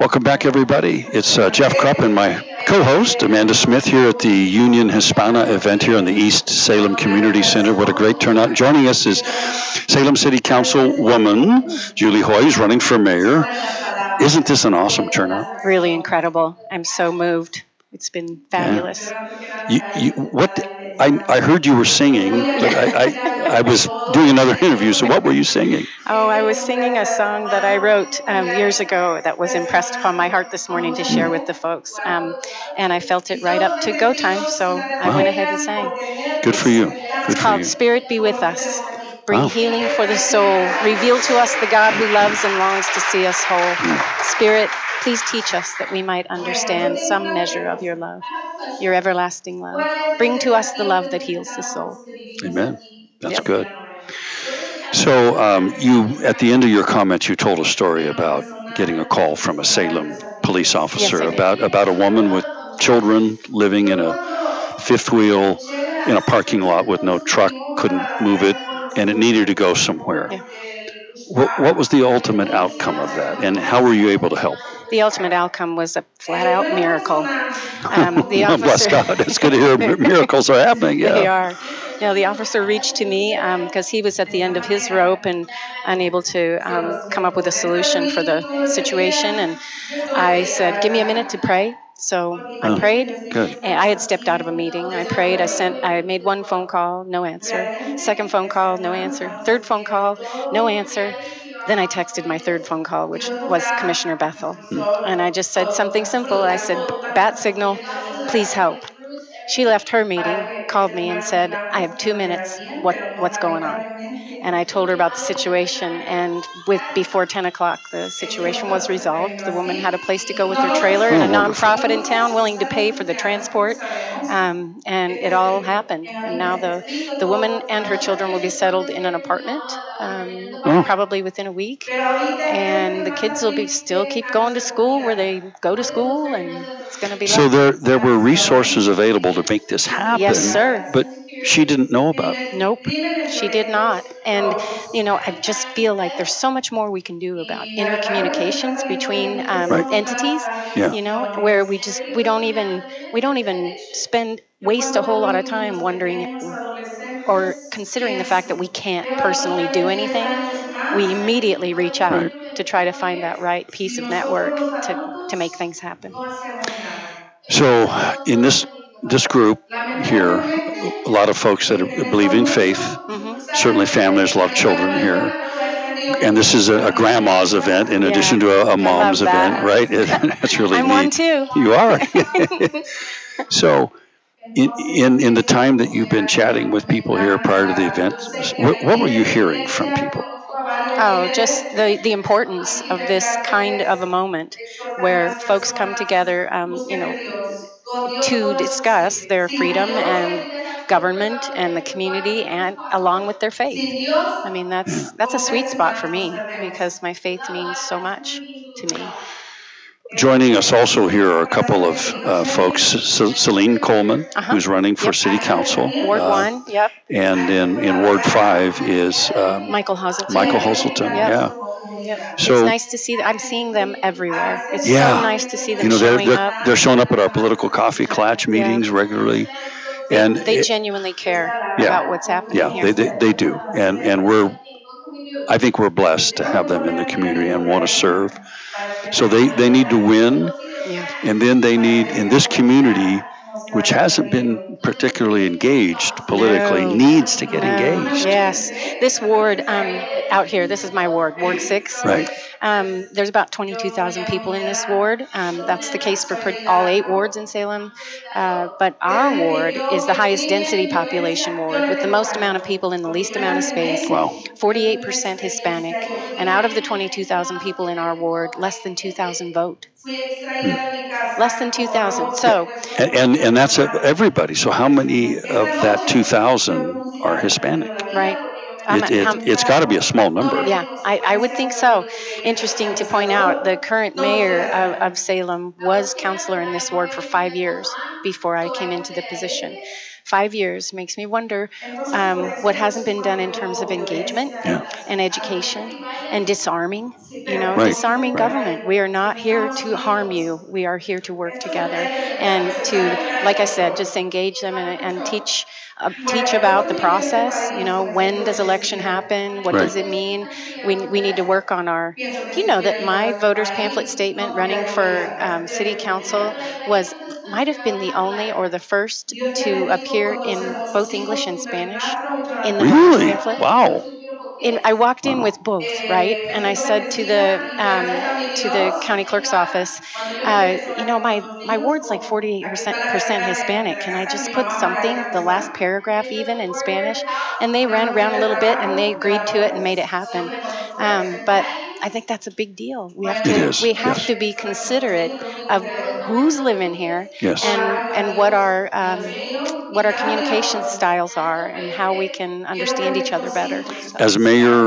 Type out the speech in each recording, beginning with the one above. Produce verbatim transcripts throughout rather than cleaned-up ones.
Welcome back, everybody. It's uh, Jeff Krupp and my co-host, Amanda Smith, here at the Union Hispana event here in the East Salem Community Center. What a great turnout. Joining us is Salem City Council woman Julie Hoyes, running for mayor. Isn't this an awesome turnout? Really incredible. I'm so moved. It's been fabulous. Yeah. You, you, what? I, I heard you were singing, but I, I, I was doing another interview, so what were you singing? Oh, I was singing a song that I wrote um, years ago that was impressed upon my heart this morning to share with the folks. Um, and I felt it right up to go time, so I Wow. went ahead and sang. Good for you. Good it's for called you. Spirit Be With Us. Bring Wow. healing for the soul. Reveal to us the God who loves and longs to see us whole. Mm. Spirit, please teach us that we might understand some measure of your love, your everlasting love. Bring to us the love that heals the soul. Amen. That's yep. good. So um, you, at the end of your comments, you told a story about getting a call from a Salem police officer yes, about, about a woman with children living in a fifth wheel in a parking lot with no truck, couldn't move it, and it needed to go somewhere. Yeah. What, what was the ultimate outcome of that, and how were you able to help? The ultimate outcome was a flat-out miracle. Um, the officer, bless God, it's good to hear miracles are happening. Yeah. They are. You know, the officer reached to me because um, he was at the end of his rope and unable to um, come up with a solution for the situation. And I said, give me a minute to pray. So I oh, prayed. Good. And I had stepped out of a meeting. I prayed. I sent. I made one phone call, no answer. Second phone call, no answer. Third phone call, no answer. Then I texted my third phone call, which was Commissioner Bethel. Hmm. And I just said something simple. I said, bat signal, please help. She left her meeting, called me and said, I have two minutes. What what's going on? And I told her about the situation. And with before ten o'clock, the situation was resolved. The woman had a place to go with her trailer and a nonprofit in town willing to pay for the transport. Um, and it all happened. And now the, the woman and her children will be settled in an apartment, um, oh. probably within a week. And the kids will be still keep going to school where they go to school, and it's going to be. So left. there there were resources available to make this happen. Yes, sir. But she didn't know about it. Nope, she did not. And, you know, I just feel like there's so much more we can do about intercommunications between um, right. entities, yeah. you know, where we just, we don't even, we don't even spend, waste a whole lot of time wondering or considering the fact that we can't personally do anything. We immediately reach out right. to try to find that right piece of network to, to make things happen. So in this this group here, a lot of folks that are, believe in faith, mm-hmm. certainly families love children here. And this is a, a grandma's event in yeah. addition to a, a mom's event, right? That's really I'm neat. one too. You are. So in, in in the time that you've been chatting with people here prior to the event, what, what were you hearing from people? Oh, just the, the importance of this kind of a moment where folks come together, um, you know, to discuss their freedom and government and the community, and along with their faith. I mean, that's that's a sweet spot for me because my faith means so much to me. Joining us also here are a couple of uh, folks. C- Celine Coleman, uh-huh. who's running for yep. City Council. Ward uh, one, yep. And in, in Ward five is um, Michael Hazelton. Michael Hazelton, yep. yeah. Yep. So, it's nice to see that. I'm seeing them everywhere. It's yeah. so nice to see them you know, they're, showing they're, up. They're showing up at our political coffee clutch meetings yeah. regularly. They, and they it, genuinely care yeah, about what's happening yeah, here. Yeah, they, they, they do. And, and we're, I think we're blessed to have them in the community and want to serve. So they, they need to win. Yeah. And then they need, in this community, which hasn't been particularly engaged politically, no. needs to get no. engaged. Yes. This ward um, out here, this is my ward, Ward six. Right. Um, there's about twenty-two thousand people in this ward. Um, that's the case for all eight wards in Salem. Uh, but our ward is the highest density population ward with the most amount of people in the least amount of space. Wow. forty-eight percent Hispanic. And out of the twenty-two thousand people in our ward, less than two thousand vote. Hmm. Less than two thousand. So. And, and, and that's everybody. So how many of that two thousand are Hispanic? Right. It, it, um, it's got to be a small number. Yeah, I, I would think so. Interesting to point out, the current mayor of, of Salem was counselor in this ward for five years before I came into the position. five years makes me wonder um, what hasn't been done in terms of engagement Yeah. and education and disarming, you know, Right. disarming Right. government. We are not here to harm you. We are here to work together and to, like I said, just engage them and, and teach uh, teach about the process. You know, when does election happen? What Right. does it mean? We, we need to work on our, do you know that my voters pamphlet statement running for um, city council was, might have been the only or the first to appear in both English and Spanish in the voters Really? pamphlet? Wow. In, I walked in Wow. with both, right? And I said to the um, to the county clerk's office, uh, you know, my my ward's like forty-eight percent Hispanic. Can I just put something, the last paragraph even in Spanish? And they ran around a little bit and they agreed to it and made it happen. Um, but I think that's a big deal. We have It to is. we have Yes. to be considerate of who's living here Yes. and and what our um, what our communication styles are and how we can understand each other better. So. As mayor,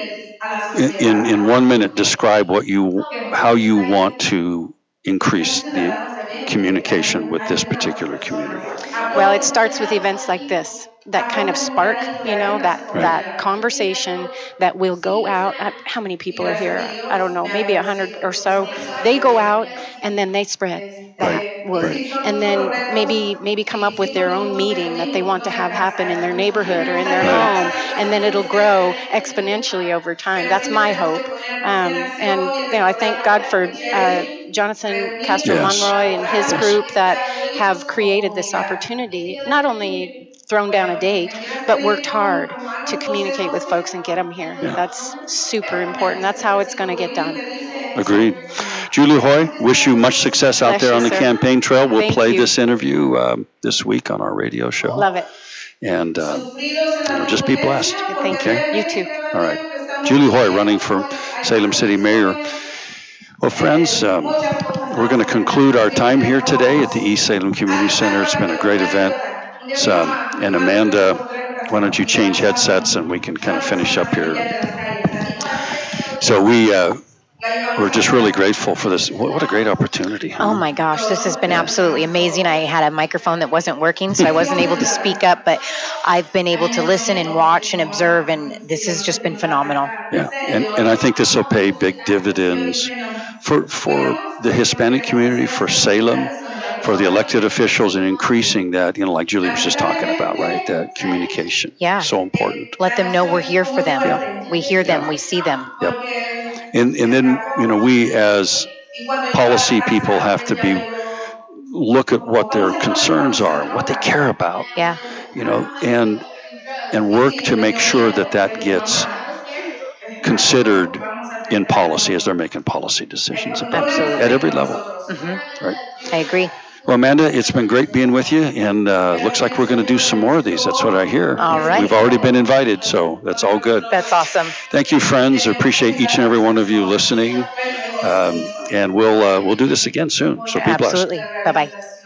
in, in in one minute, describe what you how you want to increase the communication with this particular community. Well, it starts with events like this, that kind of spark, you know, that Right. that conversation that will go out. uh, How many people are here? I don't know, maybe a hundred or so. They go out and then they spread that Right. word, Right. and then maybe maybe come up with their own meeting that they want to have happen in their neighborhood or in their Right. home, and then it'll grow exponentially over time. That's my hope, um, and you know, I thank God for uh, Jonathan Castro Yes. Monroy and his Yes. group that have created this opportunity, not only thrown down a date, but worked hard to communicate with folks and get them here. Yeah. That's super important. That's how it's going to get done. Agreed. Julie Hoy, wish you much success out Bless there you, on the sir. campaign trail. We'll Thank play you. this interview um, this week on our radio show. Love it. And uh, you know, just be blessed. Thank Okay? you. You too. All right. Julie Hoy running for Salem City Mayor. Well, friends, um, we're going to conclude our time here today at the East Salem Community Center. It's been a great event. It's, um, and Amanda, why don't you change headsets and we can kind of finish up here. So we, uh, we're just really grateful for this. What, what a great opportunity. Huh? Oh my gosh, this has been absolutely amazing. I had a microphone that wasn't working, so I wasn't able to speak up, but I've been able to listen and watch and observe, and this has just been phenomenal. Yeah, and, and I think this will pay big dividends for for the Hispanic community, for Salem, for the elected officials, and increasing that, you know, like Julie was just talking about, right? That communication. Yeah. So important. Let them know we're here for them. Yeah. We hear them, we see them. Yep. And and then, you know, we as policy people have to be look at what their concerns are, what they care about. Yeah. You know, and and work to make sure that that gets considered in policy as they're making policy decisions about it Absolutely. at every level. Mm-hmm. Right. I agree. Well, Amanda, it's been great being with you, and uh, looks like we're going to do some more of these. That's what I hear. All right. We've already been invited, so that's all good. That's awesome. Thank you, friends. I appreciate each and every one of you listening, um, and we'll uh, we'll do this again soon. So be blessed. Absolutely. Bye-bye.